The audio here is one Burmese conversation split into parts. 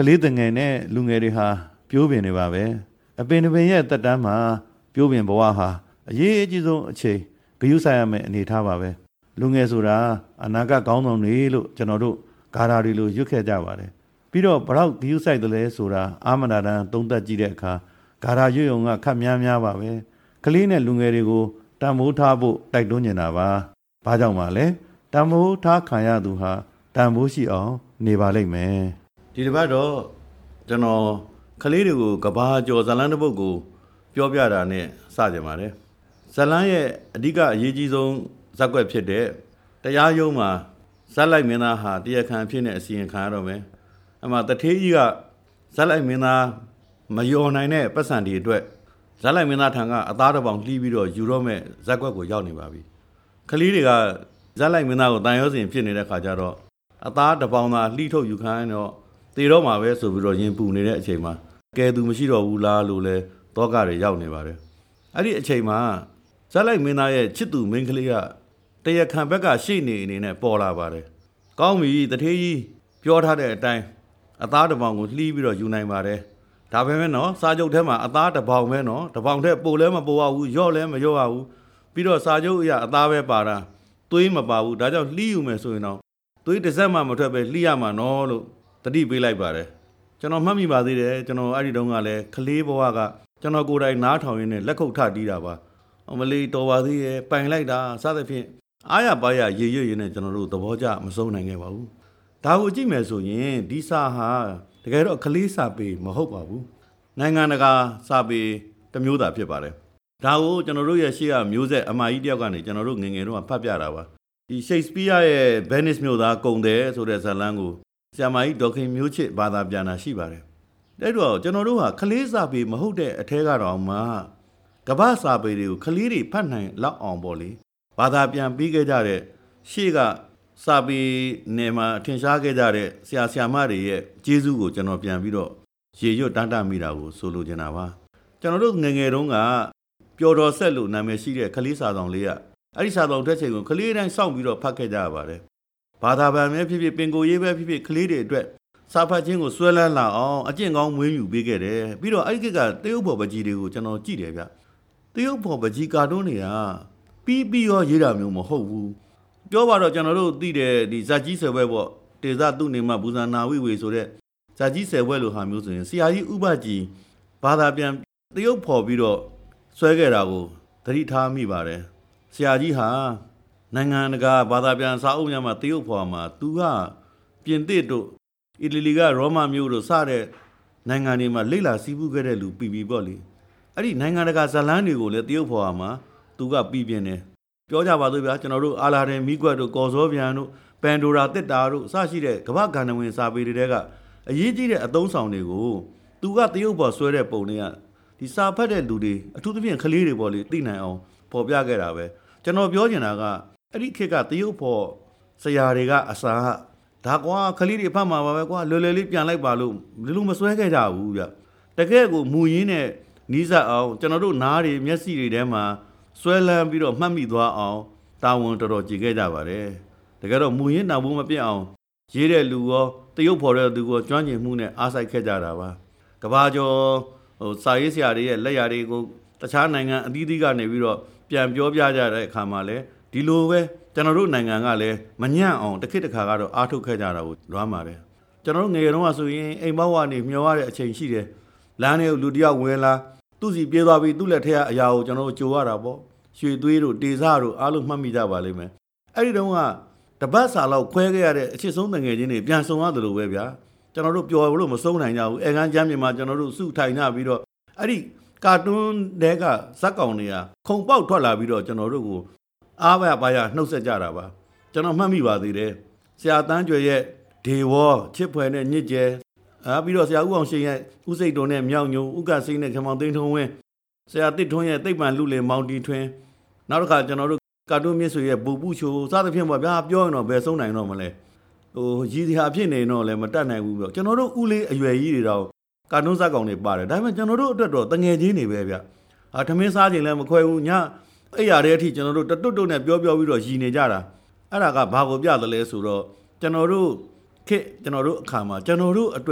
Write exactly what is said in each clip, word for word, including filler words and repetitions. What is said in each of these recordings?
လေးတငယ်နဲ့လူငယ်တွေဟာပြိုးပင်နေပါပဲအပင်ပင်ရဲ့တက်တန်းမှာပြိုးပင်ဘဝဟာအရေးအကြီးဆုံးအချိန်ဂရုစိုက်ရမယ့်အနေထားပါပဲလူငယ်ဆိုတာအနာဂတ်ကောင်းဆောင်တွေလို့ကျွန်တော်တို့ဂါရာတွေလိုရွတ်ခဲ့ကြပါတယ်ပြီးတော့ဘလောက်ဂရုစိုက်တယ်လဲဆိုတာအာမနာတန်သုံးသပ်ကြည့်တဲ့အခါဂါရာရွတ်ယုံကခက်များများပါပဲကလေးနဲ့လူငယ်တွေကိုတန်ဖိုးထားဖို့တိုက်တွန်းနေတာပါဘာကြောင့်ပါလဲတန်ဖိုးထားခံရသူဟာတန်ဖိုးရှိအောင်နေပါလိမ့်မယ်ဒီတစ်ပတ်တော့ကျွန်တော်ကလေးတွေကိုကဘာကျော်ဇလန်းတစ်ပုဒ်ကိုပြောပြတာနဲ့စကြပါတယ်ဇလန်းရဲ့အဓိကအရေးကြီးဆုံးဇက်ကွက်ဖြစ်တဲ့တရားရုံးမှာဇက်လိုက်မင်းသားဟာတရားခံဖြစ်နေအစီရင်ခံရတော့မယ်အမှတထေးကြီးကဇက်လိုက်မင်းသားမယော်နိုင်တဲ့ပတ်စံတွေအတွက်ဇက်လိုက်မင်းသားထံကအသားတစ်ပေါင်လှီးပြီးတော့ယူတော့မဲ့ဇက်ကွက်ကိုရောက်နေပါပြီကလေးတွေကဇက်လိုက်မင်းသားကိုတန်ရောစင်ဖြစ်နေတဲ့ခါကျတော့အသားတစ်ပေါင်သာလှီးထုတ်ယူခိုင်းတော့သေတော့မှာပဲဆိုပြီးတော့ရင်ပူနေတဲ့အချိန်မှာကဲသူမရှိတော့ဘူးလားလို့လဲတောကတွေရောက်နေပါတယ်အဲ့ဒီအချိန်မှာဇက်လိုက်မင်းသားရဲ့ချစ်သူမိန်းကလေးကတရားခံဘက်ကရှေ့နေအနေနဲ့ပေါ်လာပါတယ်ကောင်းပြီတထေးကြီးပြောထားတဲ့အတိုင်းအသားတစ်ပေါင်ကိုလှီးပြီးတော့ယူနိုင်ပါတယ်ဒါပဲမဲ့နော်စာချုပ်ထဲမှာအသားတစ်ပေါင်ပဲနော်တစ်ပေါင်ထက်ပိုလဲမပိုရဘူးရော့လဲမရော့ရဘူးပြီးတော့စာချုပ်အရာအသားပဲပါတာသွေးမပါဘူးဒါကြောင့်လှီးယူမယ်ဆိုရင်တော့သွေးတစ်စက်မှမထွက်ပဲလှီးရမှာနော်လို့တတိပေးလိုက်ပါတယ်ကျွန်တော်မှတ်မိပါသေးတယ်ကျွန်တော်အဲ့ဒီတုန်းကလည်းကလေးဘဝကကျွန်တော်ကိုယ်တိုင်နားထောင်ရင်းနဲ့လက်ခုပ်ထတီးတာပါအမလေးတော်ပါသေးရဲ့ပိုင်လိုက်တာစသဖြင့်အားရပါရရေရွရင်းနဲ့ကျွန်တော်တို့သဘောကျမဆုံးနိုင်ခဲ့ပါဘူးဒါကိုကြည့်မယ်ဆိုရင်ဒီစာဟာတကယ်တော့ကလေးစာပေမဟုတ်ပါဘူးနိုင်ငံတကာစာပေတစ်မျိုးသာဖြစ်ပါတယ်ဒါကိုကျွန်တော်တို့ရဲ့ရှေ့ကမျိုးဆက်အမကြီးတယောက်ကနေကျွန်တော်တို့ငယ်ငယ်တုန်းကဖတ်ပြတာပါဒီရှိတ်စပီးယားရဲ့ဗက်နစ်မြို့သားကုံတယ်ဆိုတဲ့ဇာတ်လမ်းကိုဆရာမကြီးဒေါခင်မျိုးချစ်ဘာသာပြန်တာရှိပါတယ်အဲ့တော့ကျွန်တော်တို့ဟာကလေးစာပေမဟုတ်တဲ့အထဲကတော့မှကမ္ဘာစာပေတွေကိုကလေးတွေဖတ်နိုင်လောက်အောင်ပေါ့လေဘာသာပြန်ပြီးခဲ့ကြတဲ့ရှေ့ကစာပေနယ်မှာထင်ရှားခဲ့ကြတဲ့ဆရာဆရာမတွေရဲ့ကျေးဇူးကိုကျွန်တော်ပြန်ပြီးတော့ရေရွတ်တန်းတမိတာကိုဆိုလိုချင်တာပါကျွန်တော်တို့ငယ်ငယ်တုန်းကပျော်တော်ဆက်လို့နာမည်ရှိတဲ့ကလေးစာဆောင်လေးကအဲ့ဒီစာဆောင်တက်ချိန်ကိုကလေးတိုင်းစောင့်ပြီးတော့ဖတ်ခဲ့ကြရပါတယ်ဘာသာပြန်ပဲဖြစ်ဖြစ်ပင်ကိုရေးပဲဖြစ်ဖြစ်ကလေးတွေအတွက်စာဖတ်ခြင်းကိုဆွဲလန်းလာအောင်အကျင့်ကောင်းမွေးမြူပေးခဲ့တယ်ပြီးတော့အဲ့ဒီကတရုတ်ဘော်ပကြီးတွေကိုကျွန်တော်ကြည့်တယ်ဗျတရုတ်ဘော်ပကြီးကာတွန်းတွေကပြီးပြီးရောရေးတာမျိုးမဟုတ်ဘူးပြောပါတော့ကျွန်တော်တို့သိတယ်ဒီဇာကြီးဆယ်ဘွဲပေါ့တေဇသူနေမှာဘူဇာနာဝိဝေဆိုတဲ့ဇာကြီးဆယ်ဘွဲလိုဟာမျိုးဆိုရင်ဆရာကြီးဥပကြီးဘာသာပြန်တရုတ်ဖော်ပြီးတော့ဆွဲခဲ့တာကိုသတိထားမိပါတယ်ဆရာကြီးဟာနိုင်ငံတကာဘာသာပြန်စာအုပ်များမှာတရုတ်ဖော်မှာသူကပြင်သစ်တို့အီတလီကရောမမြို့တို့စတဲ့နိုင်ငံတွေမှာလိလာစီးပူးခဲ့တဲ့လူပြည်ပြည်ပေါ့လေအဲ့ဒီနိုင်ငံတကာဇာတ်လမ်းတွေကိုလည်းတရုတ်ဖော်မှာသူကပြည်ပြင်းတယ်ပြောကြပါစို့ဗျာကျွန်တော်တို့အာလာဒင်မိကွက်တို့ကော်စောပြန်တို့ပန်ဒိုရာတစ်တာတို့အစရှိတဲ့ကမ္ဘာဂန္ဓဝင်စာပေတွေတဲကအရေးကြီးတဲ့အသုံးဆောင်တွေကိုသူကတရုတ်ပေါ်ဆွဲတဲ့ပုံတွေကဒီစာဖတ်တဲ့လူတွေအထူးသဖြင့်ကလေးတွေပေါ့လေသိနိုင်အောင်ပေါ်ပြခဲ့တာပဲကျွန်တော်ပြောချင်တာကအဲ့ဒီခေတ်ကတရုတ်ပေါ်ဆရာတွေကအစာဒါကွာကလေးတွေဖတ်မှာပါပဲကွာလွယ်လွယ်လေးပြန်လိုက်ပါလို့လူလူမဆွဲခဲ့ကြဘူးဗျတကယ်ကိုမူရင်းနဲ့နီးစပ်အောင်ကျွန်တော်တို့နားတွေမျက်စိတွေထဲမှာဆွဲလန်းပြီးတော့မှတ်မိသွားအောင်တာဝန်တော်တော်ကြည်ခဲ့ကြပါတယ်တကယ်တော့မူရင်းတောင်ဘူးမပြတ်အောင်ရေးတဲ့လူရောတရုတ်ဖော်တဲ့သူရောကျွမ်းကျင်မှုနဲ့အားစိုက်ခဲ့ကြတာပါကဘာကျော်ဟိုစာရေးဆရာတွေရဲ့လက်ရာတွေကိုတခြားနိုင်ငံအသီးသီးကနေပြီးတော့ပြန်ပြောပြကြတဲ့အခါမှာလည်းဒီလိုပဲကျွန်တော်တို့နိုင်ငံကလည်းမညံ့အောင်တစ်ခေတ်တစ်ခါကတော့အားထုတ်ခဲ့ကြတာကိုလွမ်းပါတယ်ကျွန်တော်တို့ငယ်တုန်းကဆိုရင်အိမ်ပေါက်ကနေမျောရတဲ့အချိန်ရှိတယ်လမ်းထဲကိုလူတယောက်ဝင်လာသူ့စီပြေးသွားပြီးသူ့လက်ထဲကအရာကိုကျွန်တော်တို့ကြိုရတာပေါ့ရွှေသွေးတို့တေစတို့အားလုံးမှတ်မိကြပါလိမ့်မယ်အဲ့ဒီတုန်းကတပတ်စာလောက်ခွဲခဲ့ရတဲ့အချစ်ဆုံးတငယ်ချင်းတွေပြန်ဆုံရတယ်လို့ပဲဗျာကျွန်တော်တို့ပျော်လို့မဆုံးနိုင်ကြဘူးအဲကန်းချမ်းမြေမှာကျွန်တော်တို့စုထိုင်ကြပြီးတော့အဲ့ဒီကာတွန်းတဲကဇက်ကောင်တွေကခုံပေါက်ထွက်လာပြီးတော့ကျွန်တော်တို့ကိုအားပါပါရနှုတ်ဆက်ကြတာပါကျွန်တော်မှတ်မိပါသေးတယ်ဆရာတန်းကျွယ်ရဲ့ဒေဝေါ်ချစ်ဖွယ်နဲ့ညစ်ကျဲအာပြီးတော့ဆရာဦးအောင်ရှင်ရဲ့ဦးစိတ်တုံနဲ့မြောက်ညုံဥက္ကစိမ့်နဲ့ခမောင်သိန်းထုံးဝင်းဆရာတစ်ထွန်းရဲ့သိပ္ပံလူလေမောင်တီထွင်းနောက်တစ်ခါကျွန်တော်တို့ကာတွန်းမြင့်ဆွေရဲ့ဘူပူချိုစသဖြင့်ပေါ့ဗျာပြောရင်တော့ဘယ်ဆုံးနိုင်တော့မလဲဟိုရည်စရာဖြစ်နေတော့လည်းမတတ်နိုင်ဘူးပြောကျွန်တော်တို့ဦးလေးအရွယ်ကြီးတွေတော့ကာတွန်းဇက်ကောင်တွေပါတယ်ဒါပေမဲ့ကျွန်တော်တို့အတွက်တော့တငယ်ချင်းတွေပဲဗျအာထမင်းစားခြင်းလည်းမခွဲဘူးညအဲ့ရတဲ့အထိကျွန်တော်တို့တတွတ်တွတ်နဲ့ပြောပြောပြီးတော့ရည်နေကြတာအဲ့ဒါကဘာကိုပြသလဲဆိုတော့ကျွန်တော်တို့ခေကျွန်တော်တို့အခါမှာကျွန်တော်တို့အတွက်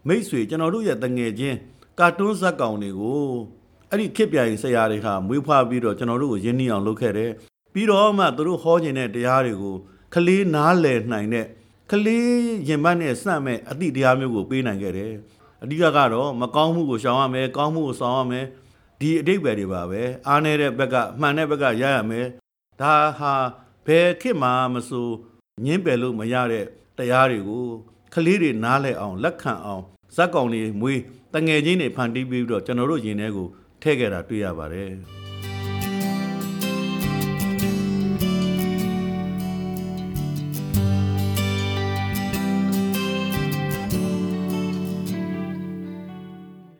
မိတ်ဆွေကျွန်တော်တို့ရဲ့တငယ်ချင်းကာတွန်းဇက်ကောင်တွေကိုအဲ့ဒီခစ်ပြိုင်ဆရာတွေဟာမွေးဖွားပြီးတော့ကျွန်တော်တို့ကိုရင်းနှီးအောင်လုပ်ခဲ့တယ်ပြီးတော့မှသူတို့ဟောခြင်းတဲ့တရားတွေကိုကလေးနားလည်နိုင်တဲ့ကလေးရင်မနဲ့စမဲ့အတိတရားမျိုးကိုပေးနိုင်ခဲ့တယ်အဓိကကတော့မကောင်းမှုကိုရှောင်ရမယ်ကောင်းမှုကိုဆောင်ရမယ်ဒီအတိတ်ပဲတွေပါပဲအားနေတဲ့ဘက်ကမှန်တဲ့ဘက်ကရရမယ်ဒါဟာဘယ်ခေတ်မှမဆိုညင်းပယ်လို့မရတဲ့တရားတွေကိုကလေးတွေနားလည်အောင်လက်ခံအောင်ဇက်ကောင်တွေမွေးတငယ်ချင်းတွေဖန်တီးပြီးတော့ကျွန်တော်တို့ယင်ထဲကိုထည့်ခဲ့တာတွေ့ရပါတယ်